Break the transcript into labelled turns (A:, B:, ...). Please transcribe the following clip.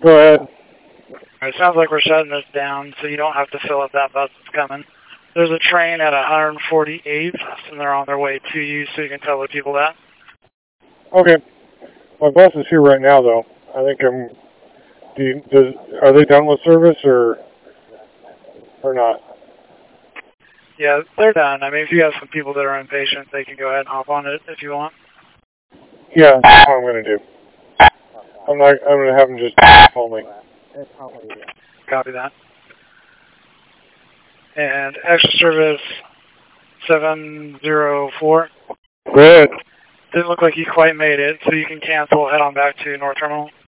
A: Go ahead.
B: It sounds like we're shutting this down, so you don't have to fill up that bus that's coming. There's a train at 148th, and they're on their way to you, so you can tell the people that.
A: Okay. My bus is here right now, though. I think are they done with service or not?
B: Yeah, they're done. I mean, if you have some people that are impatient, they can go ahead and hop on it if you want.
A: Yeah, that's what I'm going to do. I'm going to have them just call me.
B: Copy that. And extra service 704.
A: Go ahead.
B: Didn't look like you quite made it, so you can cancel, head on back to North Terminal.